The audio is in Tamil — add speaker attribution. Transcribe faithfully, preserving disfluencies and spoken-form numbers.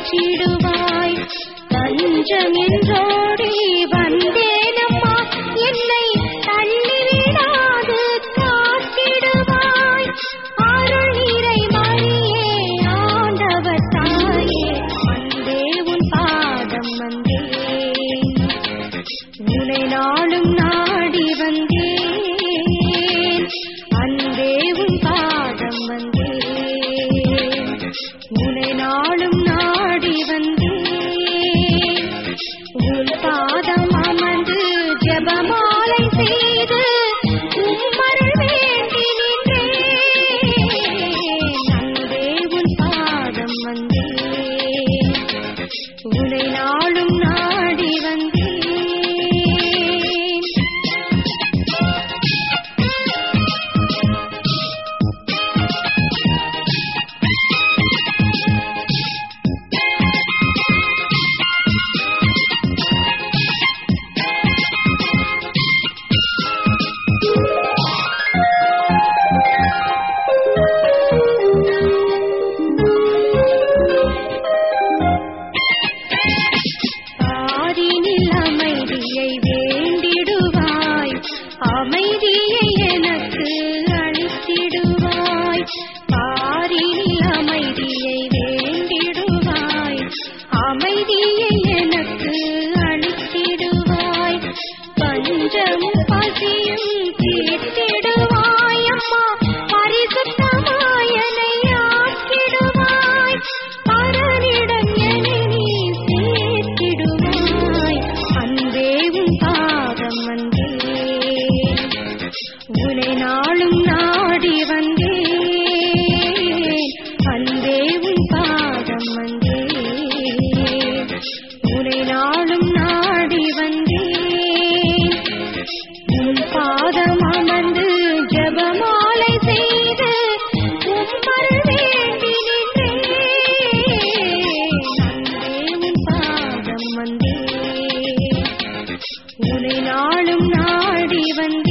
Speaker 1: காத்திடுவாய். தஞ்சம் என்றோடி வந்தேனம்மா, என்னை தள்ளிவிடாது காத்திடுவாய். அருள் நிறை மரியே ஆண்டவர் தாயே, வந்தே உன் பாதம் வந்தேன், உன்னை நாளும் நாடி வந்தேன். அன்பே உன் பாதம் வந்தேன், உன்னை நாளும் நாடி வந்தேன். உன் பாதம் அமர்ந்து ஜெபமாலை செய்து உம்மருள் வேண்டி நின்றேன். அன்பே உன் பாதம் வந்தேன், உன்னை நாளும் நாடி வந்தேன். பாரினில் அமைதியை வேண்டிடுவாய், அமைதியை எனக்கு அளித்திடுவாய். பாரினில் அமைதியை வேண்டிடுவாய், அமைதியை எனக்கு அளித்திடுவாய். பஞ்சமும் பசியும் தீர்த்திடுவாய் அம்மா, பரிசுத்தமாய் என்னை ஆக்கிடுவாய். பரனிடம் என்னை நீ சேர்த்திடுவாய். அன்பே உன் பாதம் வந்தேன், உன்னை நாளும் நாடி வந்தேன். அன்பே உன் பாதம் வந்தேன், உன்னை நாளும் நாடி வந்தேன். உன் பாதம் அமர்ந்து ஜெபமாலை செய்து உம்மருள் வேண்டி நின்றேன். அன்பே உன் பாதம் வந்தேன், உன்னை நாளும் நாடி வந்தேன்.